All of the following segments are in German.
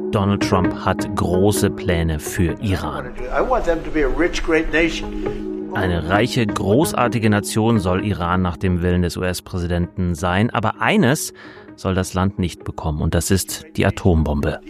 Donald Trump hat große Pläne für Iran. Eine reiche, großartige Nation soll Iran nach dem Willen des US-Präsidenten sein. Aber eines soll das Land nicht bekommen, und das ist die Atombombe.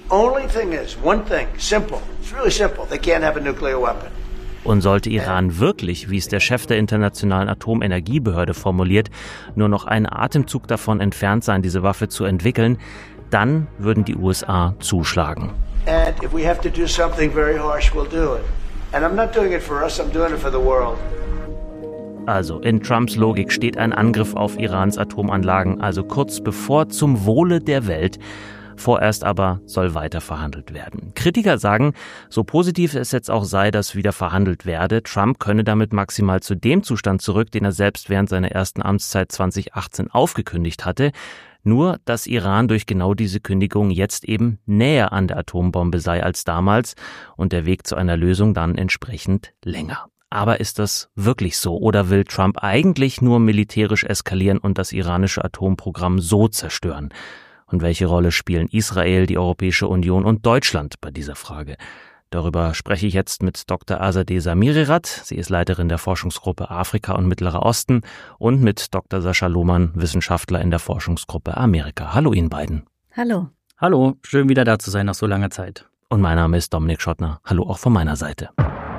Und sollte Iran wirklich, wie es der Chef der Internationalen Atomenergiebehörde formuliert, nur noch einen Atemzug davon entfernt sein, diese Waffe zu entwickeln, dann würden die USA zuschlagen. And if we have to do something very harsh, we'll do it. And I'm not doing it for us, I'm doing it for the world. Also, in Trumps Logik steht ein Angriff auf Irans Atomanlagen, also kurz bevor, zum Wohle der Welt. Vorerst aber soll weiter verhandelt werden. Kritiker sagen, so positiv es jetzt auch sei, dass wieder verhandelt werde, Trump könne damit maximal zu dem Zustand zurück, den er selbst während seiner ersten Amtszeit 2018 aufgekündigt hatte. Nur, dass Iran durch genau diese Kündigung jetzt eben näher an der Atombombe sei als damals und der Weg zu einer Lösung dann entsprechend länger. Aber ist das wirklich so? Oder will Trump eigentlich nur militärisch eskalieren und das iranische Atomprogramm so zerstören? Und welche Rolle spielen Israel, die Europäische Union und Deutschland bei dieser Frage? Darüber spreche ich jetzt mit Dr. Azadeh Zamirirat. Sie ist Leiterin der Forschungsgruppe Afrika und Mittlerer Osten, und mit Dr. Sascha Lohmann, Wissenschaftler in der Forschungsgruppe Amerika. Hallo Ihnen beiden. Hallo. Hallo, schön wieder da zu sein nach so langer Zeit. Und mein Name ist Dominik Schottner. Hallo auch von meiner Seite.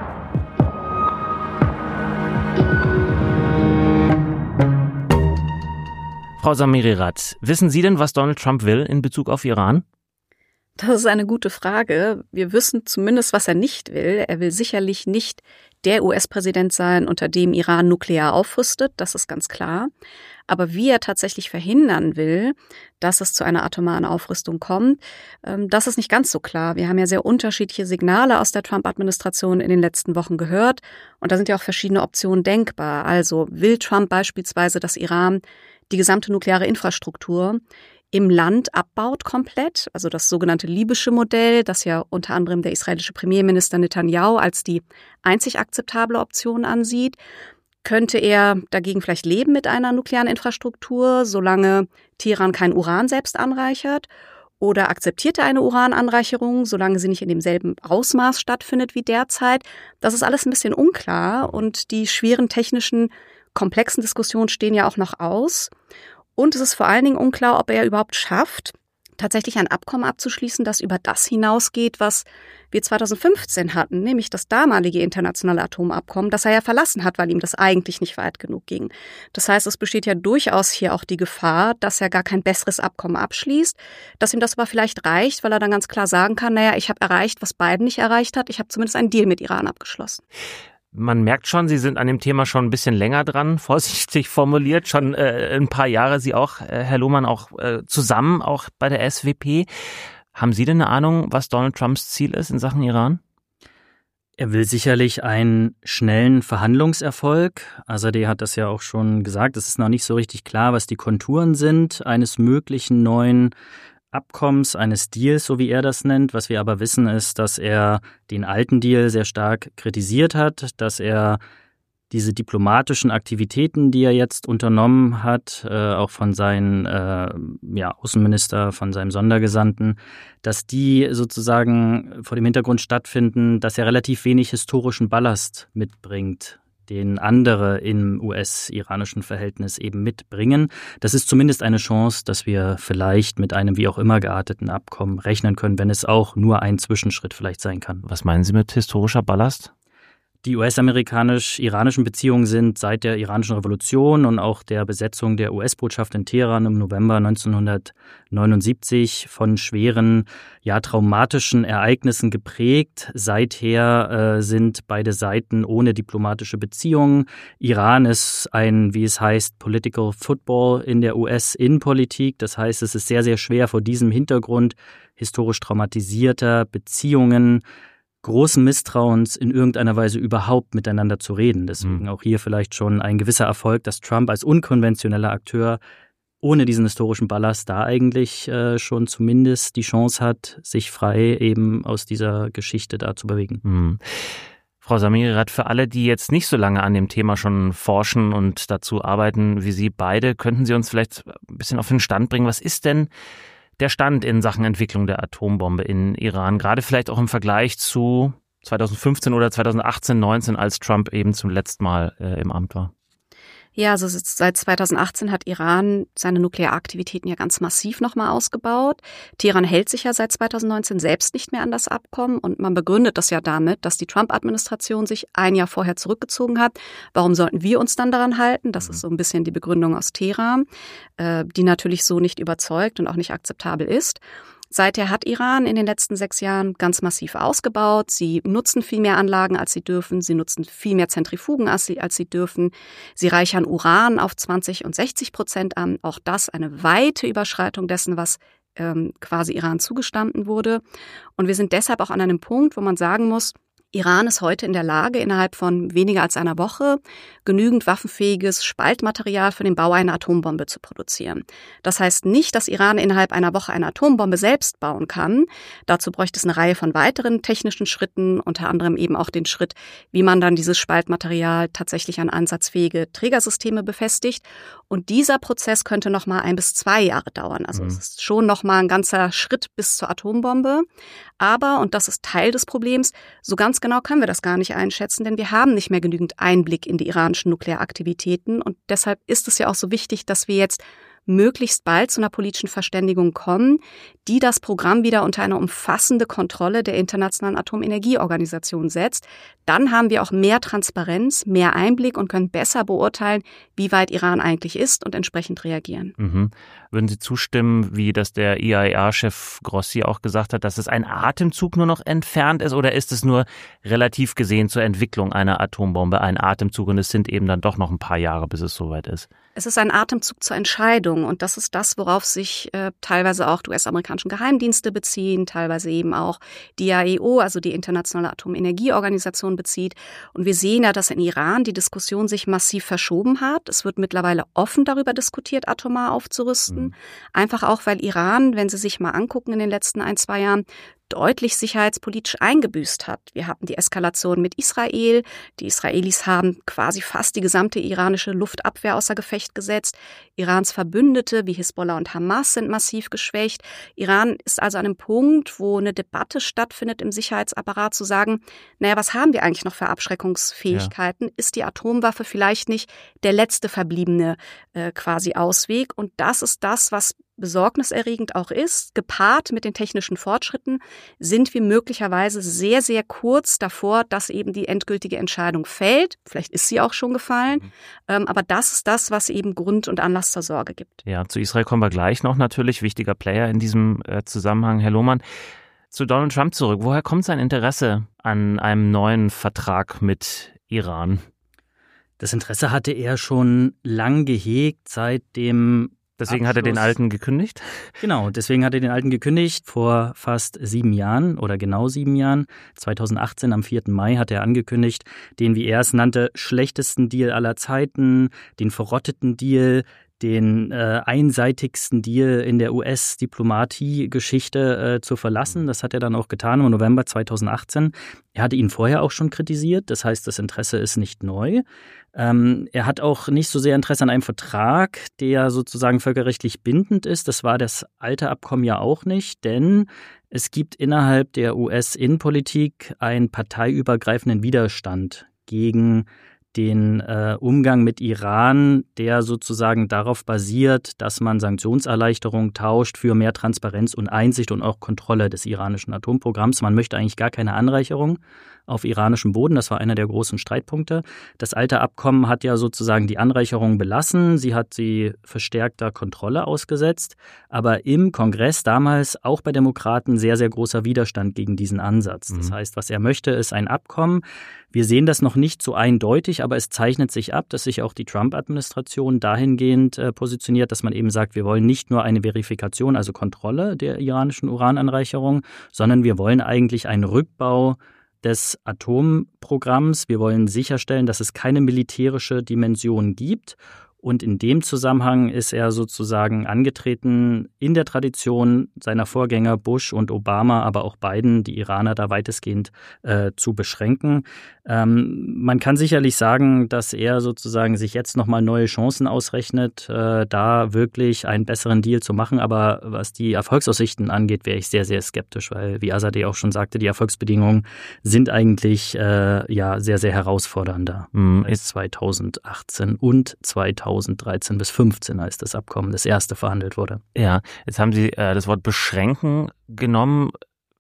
Frau Zamirirat, wissen Sie denn, was Donald Trump will in Bezug auf Iran? Das ist eine gute Frage. Wir wissen zumindest, was er nicht will. Er will sicherlich nicht der US-Präsident sein, unter dem Iran nuklear aufrüstet. Das ist ganz klar. Aber wie er tatsächlich verhindern will, dass es zu einer atomaren Aufrüstung kommt, das ist nicht ganz so klar. Wir haben ja sehr unterschiedliche Signale aus der Trump-Administration in den letzten Wochen gehört. Und da sind ja auch verschiedene Optionen denkbar. Also will Trump beispielsweise, dass Iran die gesamte nukleare Infrastruktur im Land abbaut komplett, also das sogenannte libysche Modell, das ja unter anderem der israelische Premierminister Netanyahu als die einzig akzeptable Option ansieht. Könnte er dagegen vielleicht leben mit einer nuklearen Infrastruktur, solange Teheran kein Uran selbst anreichert? Oder akzeptiert er eine Urananreicherung, solange sie nicht in demselben Ausmaß stattfindet wie derzeit? Das ist alles ein bisschen unklar, und die schweren technischen, komplexen Diskussionen stehen ja auch noch aus. Und es ist vor allen Dingen unklar, ob er überhaupt schafft, tatsächlich ein Abkommen abzuschließen, das über das hinausgeht, was wir 2015 hatten, nämlich das damalige internationale Atomabkommen, das er ja verlassen hat, weil ihm das eigentlich nicht weit genug ging. Das heißt, es besteht ja durchaus hier auch die Gefahr, dass er gar kein besseres Abkommen abschließt, dass ihm das aber vielleicht reicht, weil er dann ganz klar sagen kann, naja, ich habe erreicht, was Biden nicht erreicht hat, ich habe zumindest einen Deal mit Iran abgeschlossen. Man merkt schon, Sie sind an dem Thema schon ein bisschen länger dran, vorsichtig formuliert, schon ein paar Jahre, Sie auch, Herr Lohmann, auch zusammen, auch bei der SWP. Haben Sie denn eine Ahnung, was Donald Trumps Ziel ist in Sachen Iran? Er will sicherlich einen schnellen Verhandlungserfolg. Azadeh hat das ja auch schon gesagt, es ist noch nicht so richtig klar, was die Konturen sind eines möglichen neuen Abkommens, eines Deals, so wie er das nennt. Was wir aber wissen, ist, dass er den alten Deal sehr stark kritisiert hat, dass er diese diplomatischen Aktivitäten, die er jetzt unternommen hat, auch von seinem Außenminister, von seinem Sondergesandten, dass die sozusagen vor dem Hintergrund stattfinden, dass er relativ wenig historischen Ballast mitbringt, den andere im US-iranischen Verhältnis eben mitbringen. Das ist zumindest eine Chance, dass wir vielleicht mit einem wie auch immer gearteten Abkommen rechnen können, wenn es auch nur ein Zwischenschritt vielleicht sein kann. Was meinen Sie mit historischer Ballast? Die US-amerikanisch-iranischen Beziehungen sind seit der iranischen Revolution und auch der Besetzung der US-Botschaft in Teheran im November 1979 von schweren, traumatischen Ereignissen geprägt. Seither sind beide Seiten ohne diplomatische Beziehungen. Iran ist ein, wie es heißt, Political Football in der US-Innenpolitik. Das heißt, es ist sehr, sehr schwer, vor diesem Hintergrund historisch traumatisierter Beziehungen, großen Misstrauens in irgendeiner Weise überhaupt miteinander zu reden. Deswegen auch hier vielleicht schon ein gewisser Erfolg, dass Trump als unkonventioneller Akteur ohne diesen historischen Ballast da eigentlich schon zumindest die Chance hat, sich frei eben aus dieser Geschichte da zu bewegen. Frau Zamirirat, für alle, die jetzt nicht so lange an dem Thema schon forschen und dazu arbeiten wie Sie beide, könnten Sie uns vielleicht ein bisschen auf den Stand bringen, was ist denn der Stand in Sachen Entwicklung der Atombombe in Iran, gerade vielleicht auch im Vergleich zu 2015 oder 2018, 19, als Trump eben zum letzten Mal im Amt war? Ja, also seit 2018 hat Iran seine Nuklearaktivitäten ja ganz massiv nochmal ausgebaut. Teheran hält sich ja seit 2019 selbst nicht mehr an das Abkommen und man begründet das ja damit, dass die Trump-Administration sich ein Jahr vorher zurückgezogen hat. Warum sollten wir uns dann daran halten? Das ist so ein bisschen die Begründung aus Teheran, die natürlich so nicht überzeugt und auch nicht akzeptabel ist. Seither hat Iran in den letzten 6 Jahren ganz massiv ausgebaut. Sie nutzen viel mehr Anlagen, als sie dürfen. Sie nutzen viel mehr Zentrifugen, als sie dürfen. Sie reichern Uran auf 20% und 60% an. Auch das eine weite Überschreitung dessen, was quasi Iran zugestanden wurde. Und wir sind deshalb auch an einem Punkt, wo man sagen muss, Iran ist heute in der Lage, innerhalb von weniger als einer Woche genügend waffenfähiges Spaltmaterial für den Bau einer Atombombe zu produzieren. Das heißt nicht, dass Iran innerhalb einer Woche eine Atombombe selbst bauen kann. Dazu bräuchte es eine Reihe von weiteren technischen Schritten, unter anderem eben auch den Schritt, wie man dann dieses Spaltmaterial tatsächlich an ansatzfähige Trägersysteme befestigt. Und dieser Prozess könnte noch mal 1 bis 2 Jahre dauern. Also es ist schon noch mal ein ganzer Schritt bis zur Atombombe. Aber, und das ist Teil des Problems, so ganz genau können wir das gar nicht einschätzen, denn wir haben nicht mehr genügend Einblick in die iranischen Nuklearaktivitäten. Und deshalb ist es ja auch so wichtig, dass wir jetzt möglichst bald zu einer politischen Verständigung kommen, die das Programm wieder unter eine umfassende Kontrolle der Internationalen Atomenergieorganisation setzt. Dann haben wir auch mehr Transparenz, mehr Einblick und können besser beurteilen, wie weit Iran eigentlich ist und entsprechend reagieren. Mhm. Würden Sie zustimmen, wie das der IAEA-Chef Grossi auch gesagt hat, dass es ein Atemzug nur noch entfernt ist, oder ist es nur relativ gesehen zur Entwicklung einer Atombombe ein Atemzug und es sind eben dann doch noch ein paar Jahre, bis es soweit ist? Es ist ein Atemzug zur Entscheidung und das ist das, worauf sich teilweise auch die US-amerikanischen Geheimdienste beziehen, teilweise eben auch die IAEO, also die Internationale Atomenergieorganisation, bezieht. Und wir sehen ja, dass in Iran die Diskussion sich massiv verschoben hat. Es wird mittlerweile offen darüber diskutiert, atomar aufzurüsten. Einfach auch, weil Iran, wenn Sie sich mal angucken in den letzten 1, 2 Jahren, deutlich sicherheitspolitisch eingebüßt hat. Wir hatten die Eskalation mit Israel. Die Israelis haben quasi fast die gesamte iranische Luftabwehr außer Gefecht gesetzt. Irans Verbündete wie Hisbollah und Hamas sind massiv geschwächt. Iran ist also an einem Punkt, wo eine Debatte stattfindet im Sicherheitsapparat, zu sagen, naja, was haben wir eigentlich noch für Abschreckungsfähigkeiten? Ja. Ist die Atomwaffe vielleicht nicht der letzte verbliebene quasi Ausweg? Und das ist das, was besorgniserregend auch ist. Gepaart mit den technischen Fortschritten sind wir möglicherweise sehr, sehr kurz davor, dass eben die endgültige Entscheidung fällt. Vielleicht ist sie auch schon gefallen. Aber das ist das, was eben Grund und Anlass zur Sorge gibt. Ja, zu Israel kommen wir gleich noch natürlich. Wichtiger Player in diesem Zusammenhang, Herr Lohmann. Zu Donald Trump zurück. Woher kommt sein Interesse an einem neuen Vertrag mit Iran? Das Interesse hatte er schon lang gehegt, seit dem Deswegen hat er den alten gekündigt? Genau, deswegen hat er den alten gekündigt vor fast 7 Jahren oder genau 7 Jahren. 2018 am 4. Mai hat er angekündigt, den, wie er es nannte, schlechtesten Deal aller Zeiten, den verrotteten Deal, den einseitigsten Deal in der US-Diplomatie-Geschichte zu verlassen. Das hat er dann auch getan im November 2018. Er hatte ihn vorher auch schon kritisiert, das heißt, das Interesse ist nicht neu. Er hat auch nicht so sehr Interesse an einem Vertrag, der sozusagen völkerrechtlich bindend ist. Das war das alte Abkommen ja auch nicht, denn es gibt innerhalb der US-Innenpolitik einen parteiübergreifenden Widerstand gegen den Umgang mit Iran, der sozusagen darauf basiert, dass man Sanktionserleichterungen tauscht für mehr Transparenz und Einsicht und auch Kontrolle des iranischen Atomprogramms. Man möchte eigentlich gar keine Anreicherung auf iranischem Boden. Das war einer der großen Streitpunkte. Das alte Abkommen hat ja sozusagen die Anreicherung belassen. Sie hat sie verstärkter Kontrolle ausgesetzt. Aber im Kongress damals auch bei Demokraten sehr, sehr großer Widerstand gegen diesen Ansatz. Das heißt, was er möchte, ist ein Abkommen. Wir sehen das noch nicht so eindeutig, aber es zeichnet sich ab, dass sich auch die Trump-Administration dahingehend positioniert, dass man eben sagt, wir wollen nicht nur eine Verifikation, also Kontrolle der iranischen Urananreicherung, sondern wir wollen eigentlich einen Rückbau des Atomprogramms. Wir wollen sicherstellen, dass es keine militärische Dimension gibt. Und in dem Zusammenhang ist er sozusagen angetreten, in der Tradition seiner Vorgänger Bush und Obama, aber auch Biden, die Iraner da weitestgehend zu beschränken. Man kann sicherlich sagen, dass er sozusagen sich jetzt nochmal neue Chancen ausrechnet, da wirklich einen besseren Deal zu machen. Aber was die Erfolgsaussichten angeht, wäre ich sehr, sehr skeptisch, weil, wie Azadeh auch schon sagte, die Erfolgsbedingungen sind eigentlich sehr, sehr herausfordernder als 2018 und 2013 bis 2015, als das Abkommen das erste verhandelt wurde. Ja, jetzt haben Sie das Wort beschränken genommen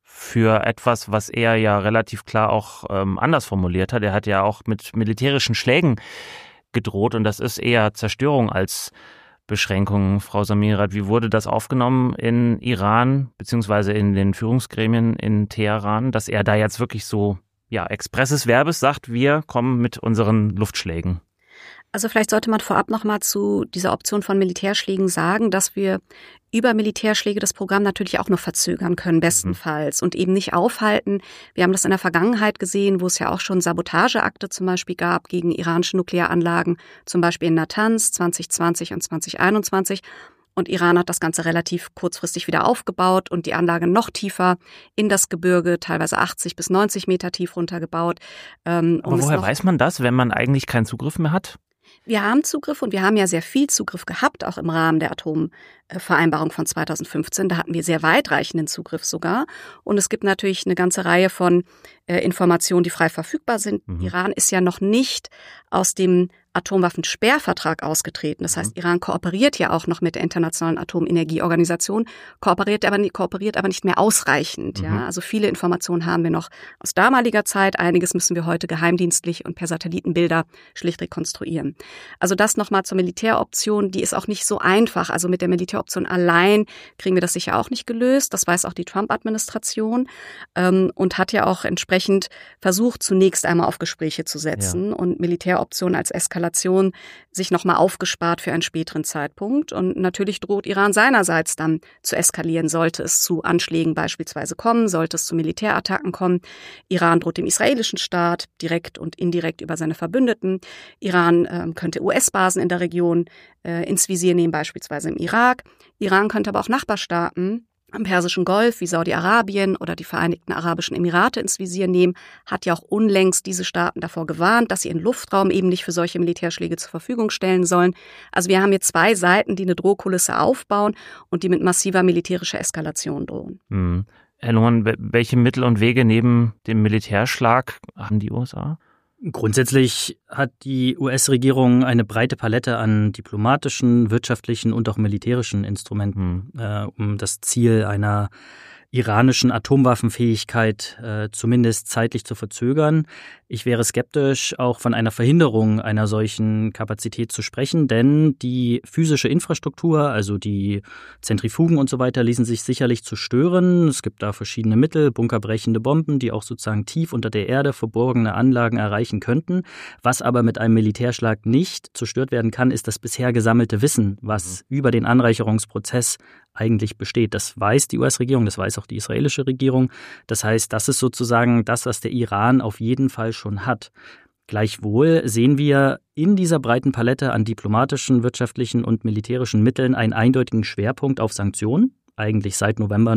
für etwas, was er ja relativ klar auch anders formuliert hat. Er hat ja auch mit militärischen Schlägen gedroht und das ist eher Zerstörung als Beschränkung. Frau Samirat, wie wurde das aufgenommen in Iran beziehungsweise in den Führungsgremien in Teheran, dass er da jetzt wirklich so expresses Verbes sagt, wir kommen mit unseren Luftschlägen? Also vielleicht sollte man vorab noch mal zu dieser Option von Militärschlägen sagen, dass wir über Militärschläge das Programm natürlich auch noch verzögern können, bestenfalls, und eben nicht aufhalten. Wir haben das in der Vergangenheit gesehen, wo es ja auch schon Sabotageakte zum Beispiel gab gegen iranische Nuklearanlagen, zum Beispiel in Natanz 2020 und 2021. Und Iran hat das Ganze relativ kurzfristig wieder aufgebaut und die Anlage noch tiefer in das Gebirge, teilweise 80 bis 90 Meter tief runtergebaut. Aber woher weiß man das, wenn man eigentlich keinen Zugriff mehr hat? Wir haben Zugriff und wir haben ja sehr viel Zugriff gehabt, auch im Rahmen der Atomvereinbarung von 2015. Da hatten wir sehr weitreichenden Zugriff sogar. Und es gibt natürlich eine ganze Reihe von Informationen, die frei verfügbar sind. Iran ist ja noch nicht aus dem Atomwaffensperrvertrag ausgetreten. Das heißt, Iran kooperiert ja auch noch mit der Internationalen Atomenergieorganisation, kooperiert aber nicht mehr ausreichend. Ja? Also viele Informationen haben wir noch aus damaliger Zeit. Einiges müssen wir heute geheimdienstlich und per Satellitenbilder schlicht rekonstruieren. Also das nochmal zur Militäroption. Die ist auch nicht so einfach. Also mit der Militäroption allein kriegen wir das sicher auch nicht gelöst. Das weiß auch die Trump-Administration und hat ja auch entsprechend versucht, zunächst einmal auf Gespräche zu setzen und Militäroptionen als Eskalation sich nochmal aufgespart für einen späteren Zeitpunkt. Und natürlich droht Iran seinerseits dann zu eskalieren, sollte es zu Anschlägen beispielsweise kommen, sollte es zu Militärattacken kommen. Iran droht dem israelischen Staat direkt und indirekt über seine Verbündeten. Iran könnte US-Basen in der Region ins Visier nehmen, beispielsweise im Irak. Iran könnte aber auch Nachbarstaaten am Persischen Golf wie Saudi-Arabien oder die Vereinigten Arabischen Emirate ins Visier nehmen, hat ja auch unlängst diese Staaten davor gewarnt, dass sie ihren Luftraum eben nicht für solche Militärschläge zur Verfügung stellen sollen. Also wir haben hier zwei Seiten, die eine Drohkulisse aufbauen und die mit massiver militärischer Eskalation drohen. Herr Lohmann, welche Mittel und Wege neben dem Militärschlag haben die USA? Grundsätzlich hat die US-Regierung eine breite Palette an diplomatischen, wirtschaftlichen und auch militärischen Instrumenten, um das Ziel einer iranischen Atomwaffenfähigkeit zumindest zeitlich zu verzögern. Ich wäre skeptisch, auch von einer Verhinderung einer solchen Kapazität zu sprechen, denn die physische Infrastruktur, also die Zentrifugen und so weiter, ließen sich sicherlich zerstören. Es gibt da verschiedene Mittel, bunkerbrechende Bomben, die auch sozusagen tief unter der Erde verborgene Anlagen erreichen könnten. Was aber mit einem Militärschlag nicht zerstört werden kann, ist das bisher gesammelte Wissen, was über den Anreicherungsprozess eigentlich besteht. Das weiß die US-Regierung, das weiß auch die israelische Regierung. Das heißt, das ist sozusagen das, was der Iran auf jeden Fall schon hat. Gleichwohl sehen wir in dieser breiten Palette an diplomatischen, wirtschaftlichen und militärischen Mitteln einen eindeutigen Schwerpunkt auf Sanktionen. Eigentlich seit November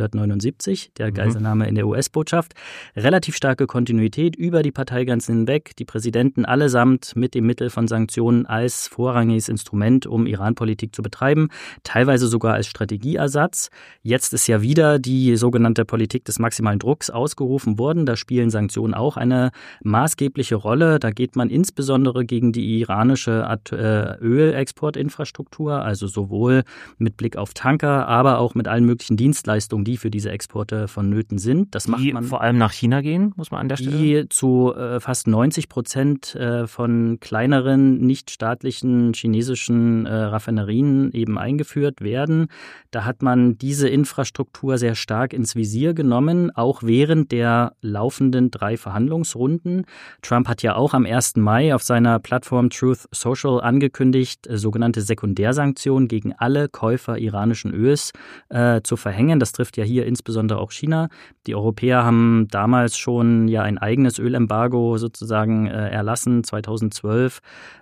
1979, der Geiselnahme in der US-Botschaft. Relativ starke Kontinuität über die Parteigrenzen hinweg. Die Präsidenten allesamt mit dem Mittel von Sanktionen als vorrangiges Instrument, um Iran-Politik zu betreiben. Teilweise sogar als Strategieersatz. Jetzt ist ja wieder die sogenannte Politik des maximalen Drucks ausgerufen worden. Da spielen Sanktionen auch eine maßgebliche Rolle. Da geht man insbesondere gegen die iranische Ölexportinfrastruktur, also sowohl mit Blick auf Tanker, aber auch mit allen möglichen Dienstleistungen, die für diese Exporte vonnöten sind. Das macht man, die vor allem nach China gehen, muss man an der Stelle? Die zu fast 90% von kleineren, nichtstaatlichen chinesischen Raffinerien eben eingeführt werden. Da hat man diese Infrastruktur sehr stark ins Visier genommen, auch während der laufenden 3 Verhandlungsrunden. Trump hat ja auch am 1. Mai auf seiner Plattform Truth Social angekündigt, sogenannte Sekundärsanktionen gegen alle Käufer iranischen Öls zu verhängen. Das trifft ja hier insbesondere auch China. Die Europäer haben damals schon ja ein eigenes Ölembargo sozusagen erlassen, 2012.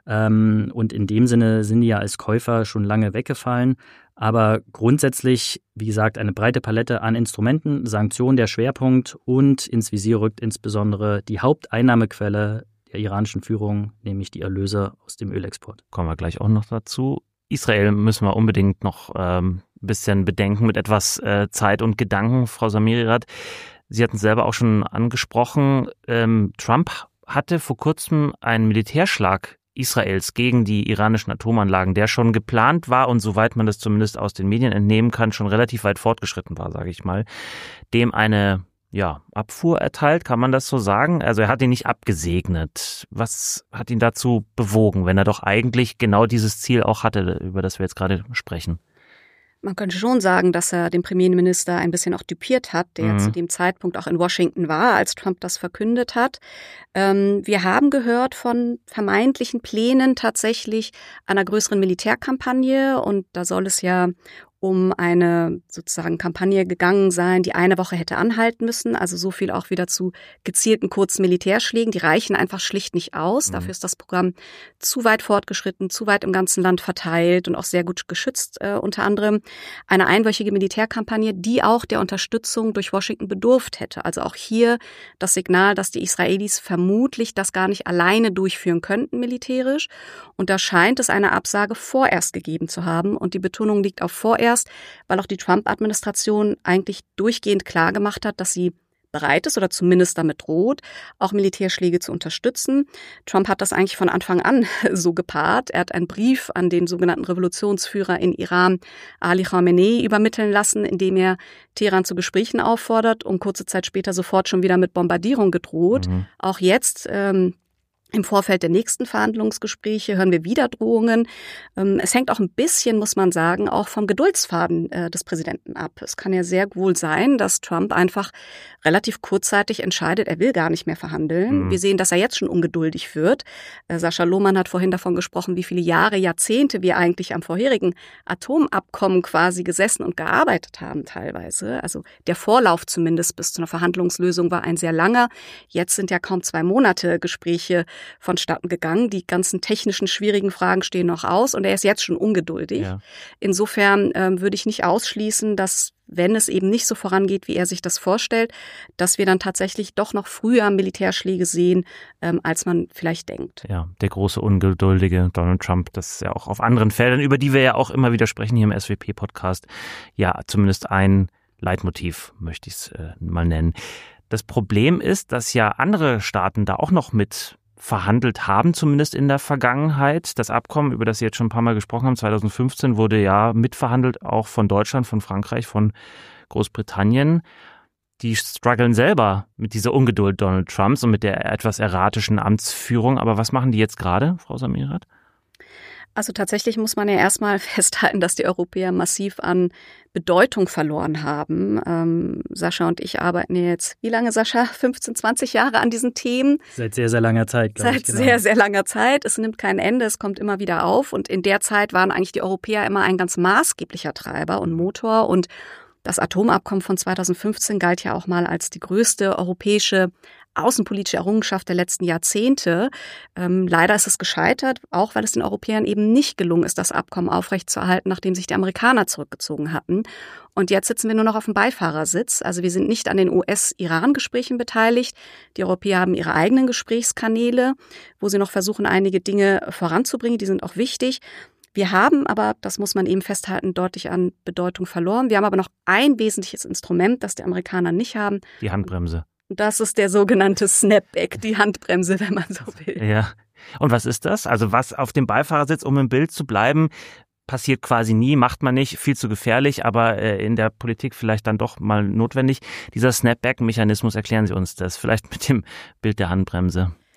Und in dem Sinne sind die ja als Käufer schon lange weggefallen. Aber grundsätzlich, wie gesagt, eine breite Palette an Instrumenten, Sanktionen der Schwerpunkt und ins Visier rückt insbesondere die Haupteinnahmequelle der iranischen Führung, nämlich die Erlöse aus dem Ölexport. Kommen wir gleich auch noch dazu. Israel müssen wir unbedingt noch ein bisschen bedenken mit etwas Zeit und Gedanken, Frau Samiri-Rad. Sie hatten es selber auch schon angesprochen. Trump hatte vor kurzem einen Militärschlag Israels gegen die iranischen Atomanlagen, der schon geplant war und soweit man das zumindest aus den Medien entnehmen kann, schon relativ weit fortgeschritten war, sage ich mal, dem eine Abfuhr erteilt, kann man das so sagen? Also er hat ihn nicht abgesegnet. Was hat ihn dazu bewogen, wenn er doch eigentlich genau dieses Ziel auch hatte, über das wir jetzt gerade sprechen? Man könnte schon sagen, dass er den Premierminister ein bisschen auch düpiert hat, der zu dem Zeitpunkt auch in Washington war, als Trump das verkündet hat. Wir haben gehört von vermeintlichen Plänen tatsächlich einer größeren Militärkampagne und da soll es ja um eine sozusagen Kampagne gegangen sein, die eine Woche hätte anhalten müssen. Also so viel auch wieder zu gezielten kurzen Militärschlägen. Die reichen einfach schlicht nicht aus. Dafür ist das Programm zu weit fortgeschritten, zu weit im ganzen Land verteilt und auch sehr gut geschützt. Unter anderem eine einwöchige Militärkampagne, die auch der Unterstützung durch Washington bedurft hätte. Also auch hier das Signal, dass die Israelis vermutlich das gar nicht alleine durchführen könnten militärisch. Und da scheint es eine Absage vorerst gegeben zu haben. Und die Betonung liegt auf vorerst, weil auch die Trump-Administration eigentlich durchgehend klar gemacht hat, dass sie bereit ist oder zumindest damit droht, auch Militärschläge zu unterstützen. Trump hat das eigentlich von Anfang an so gepaart. Er hat einen Brief an den sogenannten Revolutionsführer in Iran, Ali Khamenei, übermitteln lassen, in dem er Teheran zu Gesprächen auffordert und kurze Zeit später sofort schon wieder mit Bombardierung gedroht. Auch jetzt im Vorfeld der nächsten Verhandlungsgespräche hören wir wieder Drohungen. Es hängt auch ein bisschen, muss man sagen, auch vom Geduldsfaden des Präsidenten ab. Es kann ja sehr wohl sein, dass Trump einfach relativ kurzzeitig entscheidet, er will gar nicht mehr verhandeln. Wir sehen, dass er jetzt schon ungeduldig wird. Sascha Lohmann hat vorhin davon gesprochen, wie viele Jahre, Jahrzehnte wir eigentlich am vorherigen Atomabkommen quasi gesessen und gearbeitet haben teilweise. Also der Vorlauf zumindest bis zu einer Verhandlungslösung war ein sehr langer. Jetzt sind ja kaum 2 Monate Gespräche vonstatten gegangen. Die ganzen technischen, schwierigen Fragen stehen noch aus und er ist jetzt schon ungeduldig. Ja. Insofern würde ich nicht ausschließen, dass, wenn es eben nicht so vorangeht, wie er sich das vorstellt, dass wir dann tatsächlich doch noch früher Militärschläge sehen, als man vielleicht denkt. Ja, der große, ungeduldige Donald Trump, das ist ja auch auf anderen Feldern, über die wir ja auch immer wieder sprechen hier im SWP-Podcast, ja zumindest ein Leitmotiv, möchte ich es mal nennen. Das Problem ist, dass ja andere Staaten da auch noch mit verhandelt haben, zumindest in der Vergangenheit. Das Abkommen, über das Sie jetzt schon ein paar Mal gesprochen haben, 2015, wurde ja mitverhandelt, auch von Deutschland, von Frankreich, von Großbritannien. Die strugglen selber mit dieser Ungeduld Donald Trumps und mit der etwas erratischen Amtsführung. Aber was machen die jetzt gerade, Frau Samiri-Rad? Also tatsächlich muss man ja erstmal festhalten, dass die Europäer massiv an Bedeutung verloren haben. Sascha und ich arbeiten ja jetzt, wie lange, Sascha? 15, 20 Jahre an diesen Themen. Seit sehr, sehr langer Zeit, glaube ich. Seit sehr, sehr langer Zeit. Es nimmt kein Ende, es kommt immer wieder auf. Und in der Zeit waren eigentlich die Europäer immer ein ganz maßgeblicher Treiber und Motor. Und das Atomabkommen von 2015 galt ja auch mal als die größte europäische außenpolitische Errungenschaft der letzten Jahrzehnte. Leider ist es gescheitert, auch weil es den Europäern eben nicht gelungen ist, das Abkommen aufrechtzuerhalten, nachdem sich die Amerikaner zurückgezogen hatten. Und jetzt sitzen wir nur noch auf dem Beifahrersitz. Also wir sind nicht an den US-Iran-Gesprächen beteiligt. Die Europäer haben ihre eigenen Gesprächskanäle, wo sie noch versuchen, einige Dinge voranzubringen. Die sind auch wichtig. Wir haben aber, das muss man eben festhalten, deutlich an Bedeutung verloren. Wir haben aber noch ein wesentliches Instrument, das die Amerikaner nicht haben. Die Handbremse. Das ist der sogenannte Snapback, die Handbremse, wenn man so will. Ja. Und was ist das? Also was auf dem Beifahrersitz, um im Bild zu bleiben, passiert quasi nie, macht man nicht, viel zu gefährlich, aber in der Politik vielleicht dann doch mal notwendig. Dieser Snapback-Mechanismus, erklären Sie uns das, vielleicht mit dem Bild der Handbremse.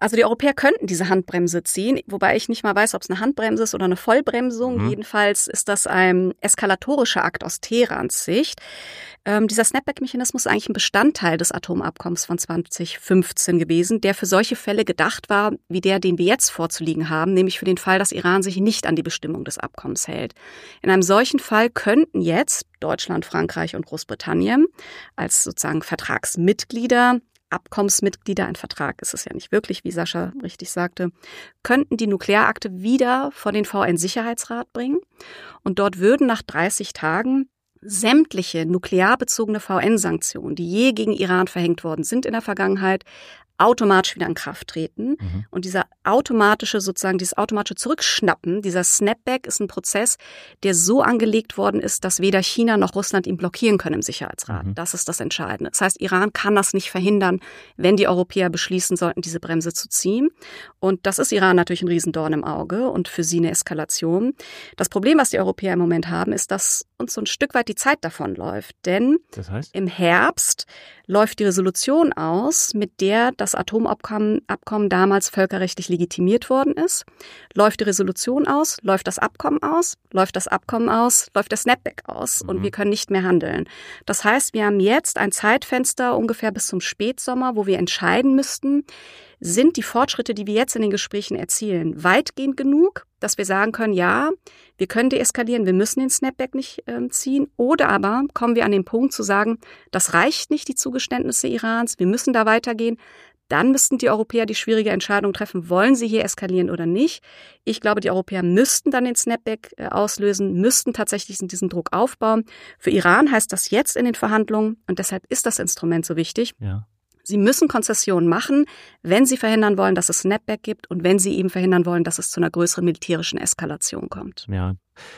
Also die Europäer könnten diese Handbremse ziehen, wobei ich nicht mal weiß, ob es eine Handbremse ist oder eine Vollbremsung. Jedenfalls ist das ein eskalatorischer Akt aus Teherans Sicht. Dieser Snapback-Mechanismus ist eigentlich ein Bestandteil des Atomabkommens von 2015 gewesen, der für solche Fälle gedacht war, wie der, den wir jetzt vorzuliegen haben, nämlich für den Fall, dass Iran sich nicht an die Bestimmung des Abkommens hält. In einem solchen Fall könnten jetzt Deutschland, Frankreich und Großbritannien als sozusagen Vertragsmitglieder, Abkommensmitglieder, ein Vertrag ist es ja nicht wirklich, wie Sascha richtig sagte, könnten die Nuklearakte wieder vor den VN-Sicherheitsrat bringen. Und dort würden nach 30 Tagen sämtliche nuklearbezogene VN-Sanktionen, die je gegen Iran verhängt worden sind in der Vergangenheit, automatisch wieder in Kraft treten. Und dieses automatische Zurückschnappen, dieser Snapback ist ein Prozess, der so angelegt worden ist, dass weder China noch Russland ihn blockieren können im Sicherheitsrat. Das ist das Entscheidende. Das heißt, Iran kann das nicht verhindern, wenn die Europäer beschließen sollten, diese Bremse zu ziehen. Und das ist Iran natürlich ein Riesendorn im Auge und für sie eine Eskalation. Das Problem, was die Europäer im Moment haben, ist, dass uns so ein Stück weit die Zeit davonläuft. Denn das heißt? Im Herbst läuft die Resolution aus, mit der das Atomabkommen damals völkerrechtlich legitimiert worden ist. Läuft die Resolution aus, läuft das Abkommen aus, läuft das Abkommen aus, läuft der Snapback aus und wir können nicht mehr handeln. Das heißt, wir haben jetzt ein Zeitfenster ungefähr bis zum Spätsommer, wo wir entscheiden müssten, sind die Fortschritte, die wir jetzt in den Gesprächen erzielen, weitgehend genug, dass wir sagen können, ja, wir können deeskalieren, wir müssen den Snapback nicht ziehen. Oder aber kommen wir an den Punkt zu sagen, das reicht nicht, die Zugeständnisse Irans, wir müssen da weitergehen. Dann müssten die Europäer die schwierige Entscheidung treffen, wollen sie hier eskalieren oder nicht. Ich glaube, die Europäer müssten dann den Snapback auslösen, müssten tatsächlich diesen Druck aufbauen. Für Iran heißt das jetzt in den Verhandlungen und deshalb ist das Instrument so wichtig. Ja. Sie müssen Konzessionen machen, wenn sie verhindern wollen, dass es Snapback gibt und wenn sie eben verhindern wollen, dass es zu einer größeren militärischen Eskalation kommt. Ja.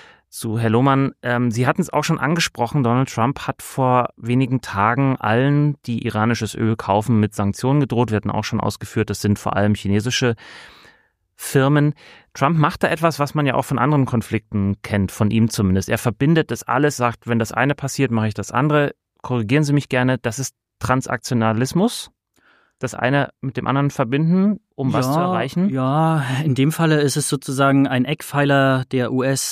Zu Herr Lohmann, Sie hatten es auch schon angesprochen, Donald Trump hat vor wenigen Tagen allen, die iranisches Öl kaufen, mit Sanktionen gedroht. Wir hatten auch schon ausgeführt, das sind vor allem chinesische Firmen. Trump macht da etwas, was man ja auch von anderen Konflikten kennt, von ihm zumindest. Er verbindet das alles, sagt, wenn das eine passiert, mache ich das andere. Korrigieren Sie mich gerne, das ist Transaktionalismus? Das eine mit dem anderen verbinden, um was zu erreichen? Ja, in dem Falle ist es sozusagen ein Eckpfeiler der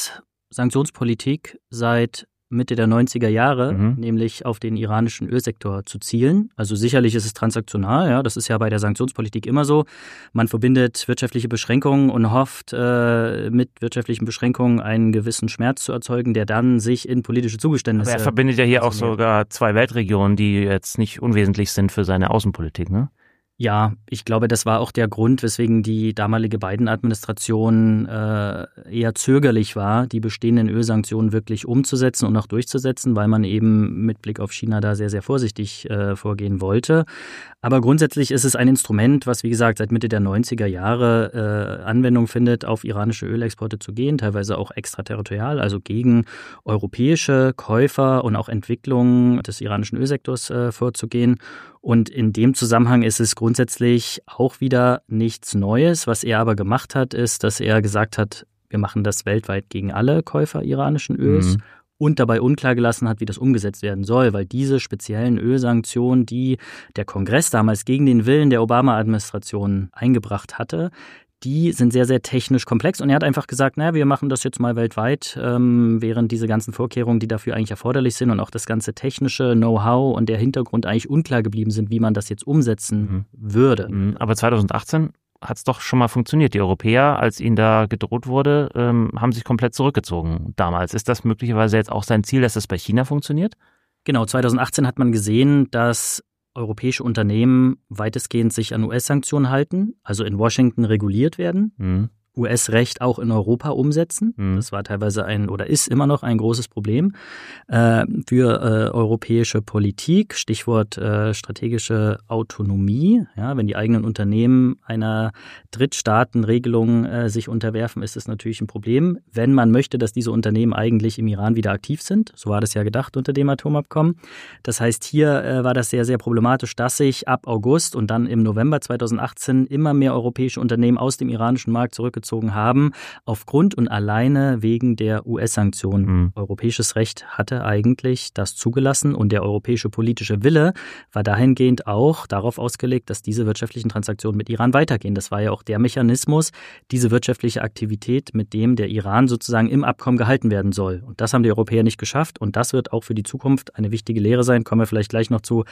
US-Sanktionspolitik seit Mitte der 90er Jahre, nämlich auf den iranischen Ölsektor zu zielen. Also sicherlich ist es transaktional, ja, das ist ja bei der Sanktionspolitik immer so. Man verbindet wirtschaftliche Beschränkungen und hofft, mit wirtschaftlichen Beschränkungen einen gewissen Schmerz zu erzeugen, der dann sich in politische Zugeständnisse... Aber er verbindet ja hier auch sogar zwei Weltregionen, die jetzt nicht unwesentlich sind für seine Außenpolitik, ne? Ja, ich glaube, das war auch der Grund, weswegen die damalige Biden-Administration eher zögerlich war, die bestehenden Ölsanktionen wirklich umzusetzen und auch durchzusetzen, weil man eben mit Blick auf China da sehr, sehr vorsichtig vorgehen wollte. Aber grundsätzlich ist es ein Instrument, was, wie gesagt, seit Mitte der 90er Jahre Anwendung findet, auf iranische Ölexporte zu gehen, teilweise auch extraterritorial, also gegen europäische Käufer und auch Entwicklungen des iranischen Ölsektors vorzugehen. Und in dem Zusammenhang ist es grundsätzlich auch wieder nichts Neues. Was er aber gemacht hat, ist, dass er gesagt hat, wir machen das weltweit gegen alle Käufer iranischen Öls und dabei unklar gelassen hat, wie das umgesetzt werden soll, weil diese speziellen Ölsanktionen, die der Kongress damals gegen den Willen der Obama-Administration eingebracht hatte, die sind sehr, sehr technisch komplex. Und er hat einfach gesagt, naja, wir machen das jetzt mal weltweit, während diese ganzen Vorkehrungen, die dafür eigentlich erforderlich sind und auch das ganze technische Know-how und der Hintergrund eigentlich unklar geblieben sind, wie man das jetzt umsetzen würde. Aber 2018 hat es doch schon mal funktioniert. Die Europäer, als ihnen da gedroht wurde, haben sich komplett zurückgezogen damals. Ist das möglicherweise jetzt auch sein Ziel, dass das bei China funktioniert? Genau, 2018 hat man gesehen, dass europäische Unternehmen weitestgehend sich an US-Sanktionen halten, also in Washington reguliert werden, US-Recht auch in Europa umsetzen. Das war teilweise ist immer noch ein großes Problem für europäische Politik. Stichwort strategische Autonomie. Ja, wenn die eigenen Unternehmen einer Drittstaatenregelung sich unterwerfen, ist es natürlich ein Problem. Wenn man möchte, dass diese Unternehmen eigentlich im Iran wieder aktiv sind, so war das ja gedacht unter dem Atomabkommen. Das heißt, hier war das sehr, sehr problematisch, dass sich ab August und dann im November 2018 immer mehr europäische Unternehmen aus dem iranischen Markt zurückgezogen zurückgezogen haben, aufgrund und alleine wegen der US-Sanktionen. Europäisches Recht hatte eigentlich das zugelassen und der europäische politische Wille war dahingehend auch darauf ausgelegt, dass diese wirtschaftlichen Transaktionen mit Iran weitergehen. Das war ja auch der Mechanismus, diese wirtschaftliche Aktivität, mit dem der Iran sozusagen im Abkommen gehalten werden soll. Und das haben die Europäer nicht geschafft und das wird auch für die Zukunft eine wichtige Lehre sein. Kommen wir vielleicht gleich noch zu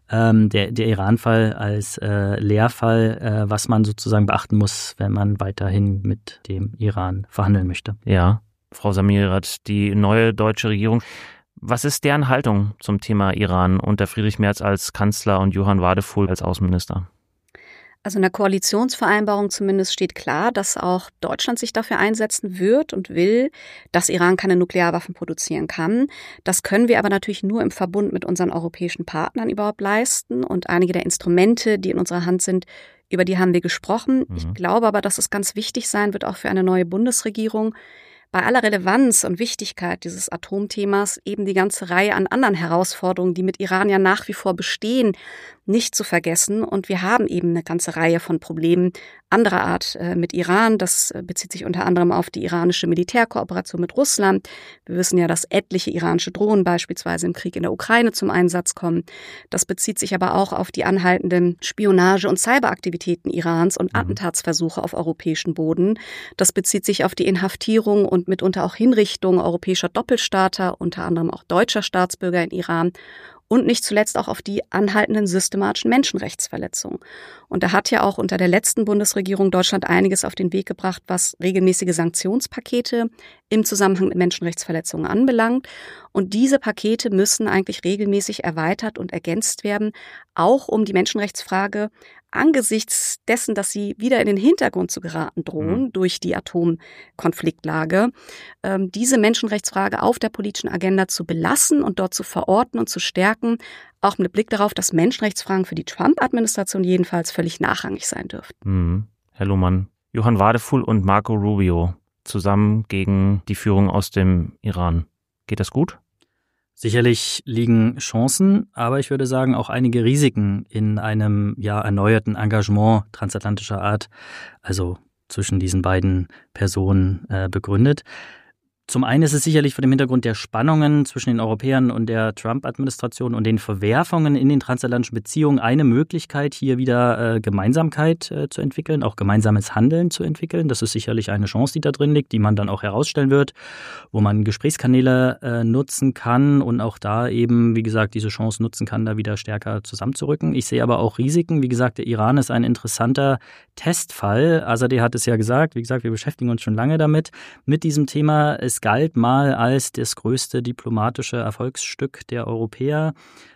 der Iran-Fall als Lehrfall, was man sozusagen beachten muss, wenn man weiterhin mit dem Iran verhandeln möchte. Ja, Frau Samirirat, die neue deutsche Regierung, was ist deren Haltung zum Thema Iran unter Friedrich Merz als Kanzler und Johann Wadephul als Außenminister? Also in der Koalitionsvereinbarung zumindest steht klar, dass auch Deutschland sich dafür einsetzen wird und will, dass Iran keine Nuklearwaffen produzieren kann. Das können wir aber natürlich nur im Verbund mit unseren europäischen Partnern überhaupt leisten. Und einige der Instrumente, die in unserer Hand sind, über die haben wir gesprochen. Ich glaube aber, dass es ganz wichtig sein wird, auch für eine neue Bundesregierung, bei aller Relevanz und Wichtigkeit dieses Atomthemas eben die ganze Reihe an anderen Herausforderungen, die mit Iran ja nach wie vor bestehen, nicht zu vergessen. Und wir haben eben eine ganze Reihe von Problemen anderer Art mit Iran. Das bezieht sich unter anderem auf die iranische Militärkooperation mit Russland. Wir wissen ja, dass etliche iranische Drohnen beispielsweise im Krieg in der Ukraine zum Einsatz kommen. Das bezieht sich aber auch auf die anhaltenden Spionage- und Cyberaktivitäten Irans und Attentatsversuche auf europäischem Boden. Das bezieht sich auf die Inhaftierung und mitunter auch Hinrichtung europäischer Doppelstaater, unter anderem auch deutscher Staatsbürger in Iran. Und nicht zuletzt auch auf die anhaltenden systematischen Menschenrechtsverletzungen. Und da hat ja auch unter der letzten Bundesregierung Deutschland einiges auf den Weg gebracht, was regelmäßige Sanktionspakete im Zusammenhang mit Menschenrechtsverletzungen anbelangt. Und diese Pakete müssen eigentlich regelmäßig erweitert und ergänzt werden, auch um die Menschenrechtsfrage angesichts dessen, dass sie wieder in den Hintergrund zu geraten drohen durch die Atomkonfliktlage, diese Menschenrechtsfrage auf der politischen Agenda zu belassen und dort zu verorten und zu stärken, auch mit Blick darauf, dass Menschenrechtsfragen für die Trump-Administration jedenfalls völlig nachrangig sein dürften. Herr Lohmann, Johann Wadephul und Marco Rubio zusammen gegen die Führung aus dem Iran. Geht das gut? Sicherlich liegen Chancen, aber ich würde sagen auch einige Risiken in einem erneuerten Engagement transatlantischer Art, also zwischen diesen beiden Personen begründet. Zum einen ist es sicherlich vor dem Hintergrund der Spannungen zwischen den Europäern und der Trump-Administration und den Verwerfungen in den transatlantischen Beziehungen eine Möglichkeit, hier wieder Gemeinsamkeit zu entwickeln, auch gemeinsames Handeln zu entwickeln. Das ist sicherlich eine Chance, die da drin liegt, die man dann auch herausstellen wird, wo man Gesprächskanäle nutzen kann und auch da eben, wie gesagt, diese Chance nutzen kann, da wieder stärker zusammenzurücken. Ich sehe aber auch Risiken. Wie gesagt, der Iran ist ein interessanter Testfall. Azadeh hat es ja gesagt. Wie gesagt, wir beschäftigen uns schon lange damit, mit diesem Thema. Es galt mal als das größte diplomatische Erfolgsstück der Europäer.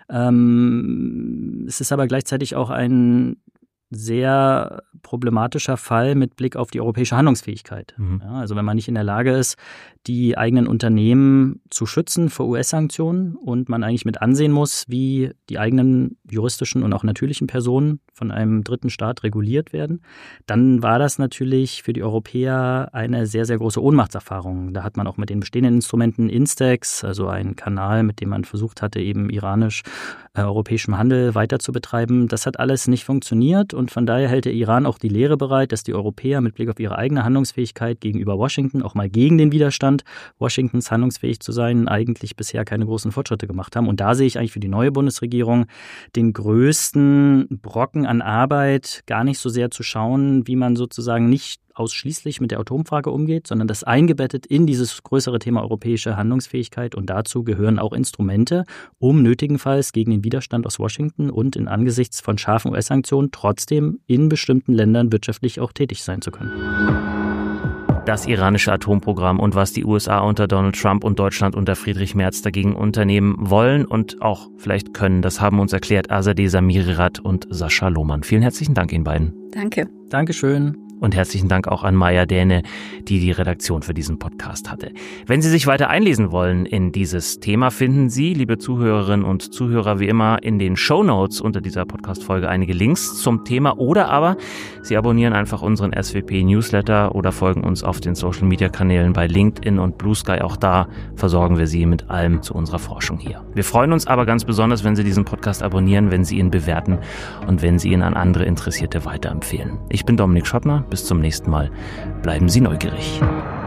Es ist aber gleichzeitig auch ein sehr problematischer Fall mit Blick auf die europäische Handlungsfähigkeit. Ja, also wenn man nicht in der Lage ist, die eigenen Unternehmen zu schützen vor US-Sanktionen und man eigentlich mit ansehen muss, wie die eigenen juristischen und auch natürlichen Personen von einem dritten Staat reguliert werden, dann war das natürlich für die Europäer eine sehr, sehr große Ohnmachtserfahrung. Da hat man auch mit den bestehenden Instrumenten Instex, also einen Kanal, mit dem man versucht hatte, eben iranisch-europäischem Handel weiter zu betreiben. Das hat alles nicht funktioniert und von daher hält der Iran auch die Lehre bereit, dass die Europäer mit Blick auf ihre eigene Handlungsfähigkeit gegenüber Washington auch mal gegen den Widerstand Washingtons handlungsfähig zu sein, eigentlich bisher keine großen Fortschritte gemacht haben. Und da sehe ich eigentlich für die neue Bundesregierung den größten Brocken an Arbeit, gar nicht so sehr zu schauen, wie man sozusagen nicht ausschließlich mit der Atomfrage umgeht, sondern das eingebettet in dieses größere Thema europäische Handlungsfähigkeit. Und dazu gehören auch Instrumente, um nötigenfalls gegen den Widerstand aus Washington und in angesichts von scharfen US-Sanktionen trotzdem in bestimmten Ländern wirtschaftlich auch tätig sein zu können. Das iranische Atomprogramm und was die USA unter Donald Trump und Deutschland unter Friedrich Merz dagegen unternehmen wollen und auch vielleicht können, das haben uns erklärt Azadeh Samirirat und Sascha Lohmann. Vielen herzlichen Dank Ihnen beiden. Danke. Dankeschön. Und herzlichen Dank auch an Maja Däne, die die Redaktion für diesen Podcast hatte. Wenn Sie sich weiter einlesen wollen in dieses Thema, finden Sie, liebe Zuhörerinnen und Zuhörer, wie immer in den Shownotes unter dieser Podcast-Folge einige Links zum Thema oder aber Sie abonnieren einfach unseren SWP-Newsletter oder folgen uns auf den Social-Media-Kanälen bei LinkedIn und Blue Sky. Auch da versorgen wir Sie mit allem zu unserer Forschung hier. Wir freuen uns aber ganz besonders, wenn Sie diesen Podcast abonnieren, wenn Sie ihn bewerten und wenn Sie ihn an andere Interessierte weiterempfehlen. Ich bin Dominik Schottner. Bis zum nächsten Mal. Bleiben Sie neugierig.